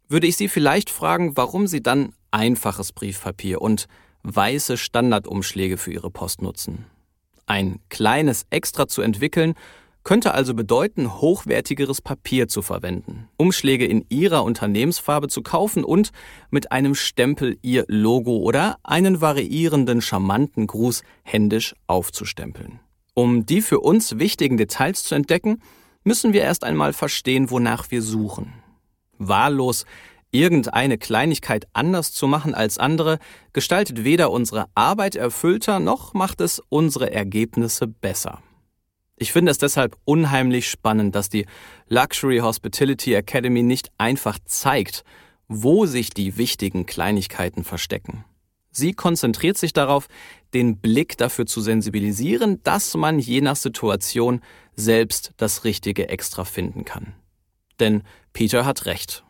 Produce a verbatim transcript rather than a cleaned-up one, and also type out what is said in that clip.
würde ich Sie vielleicht fragen, warum Sie dann einfaches Briefpapier und weiße Standardumschläge für Ihre Post nutzen. Ein kleines Extra zu entwickeln, könnte also bedeuten, hochwertigeres Papier zu verwenden, Umschläge in Ihrer Unternehmensfarbe zu kaufen und mit einem Stempel Ihr Logo oder einen variierenden, charmanten Gruß händisch aufzustempeln. Um die für uns wichtigen Details zu entdecken, müssen wir erst einmal verstehen, wonach wir suchen. Wahllos irgendeine Kleinigkeit anders zu machen als andere, gestaltet weder unsere Arbeit erfüllter, noch macht es unsere Ergebnisse besser. Ich finde es deshalb unheimlich spannend, dass die Luxury Hospitality Academy nicht einfach zeigt, wo sich die wichtigen Kleinigkeiten verstecken. Sie konzentriert sich darauf, den Blick dafür zu sensibilisieren, dass man je nach Situation selbst das richtige Extra finden kann. Denn Peter hat recht.